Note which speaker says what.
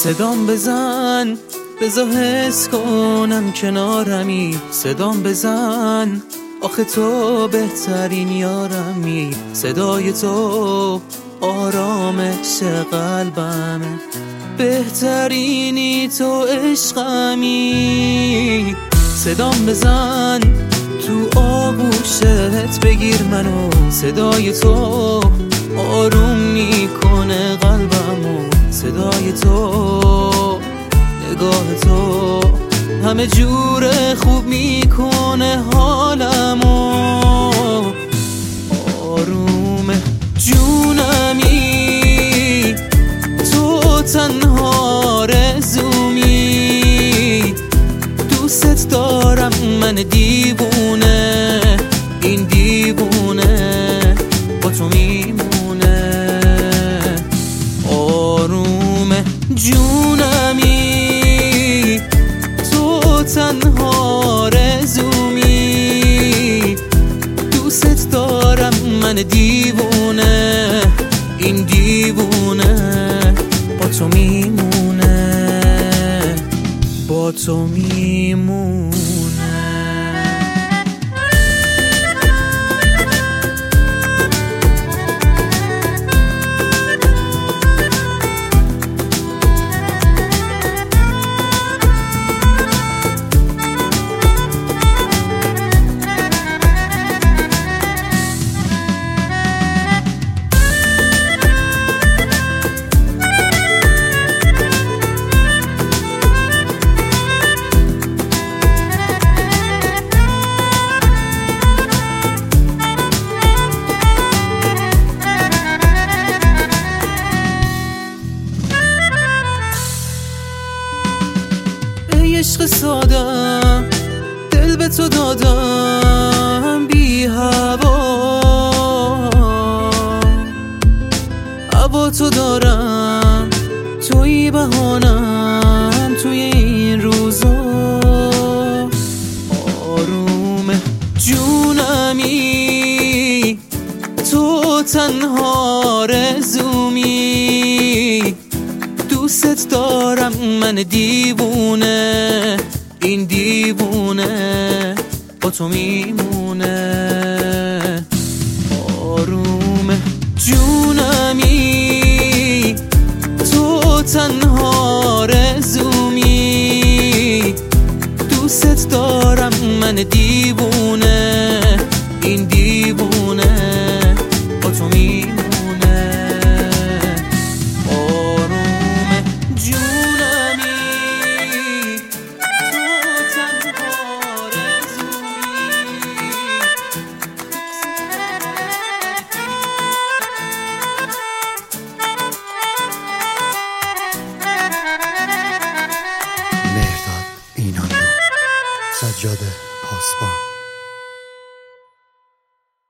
Speaker 1: صدام بزن بذار حس کنم کنارمی، صدام بزن آخه تو بهترین یارمی، صدای تو آرامش قلبمه، بهترینی تو عشقمی. صدام بزن تو آغوشت بگیر منو، صدای تو آروم میکنه قلبمو، صدای تو نگاه تو همه جور خوب میکنه حالمو، آرومه جونمی تو تنها رزومی، دوست دارم من دیوونه، این دیوونه با تو میمونه، آرومه جونمی تو تنها رزومی، دوست دارم من دیوونه، این دیوونه با تو میمونه، با تو میمونه. عشق سادم دل به تو دادم بی هوا تو دارم، توی بهانم توی این روزا، آرومه جونمی تو تنها رزومی، دوست دارم من دیوونه، این دیوونه با تو میمونه، آرومه جونمی تو تنها رزومی، دوست دارم من دیوونه، این دیوونه با تو میمونه،
Speaker 2: مهرداد اینانلو سجاده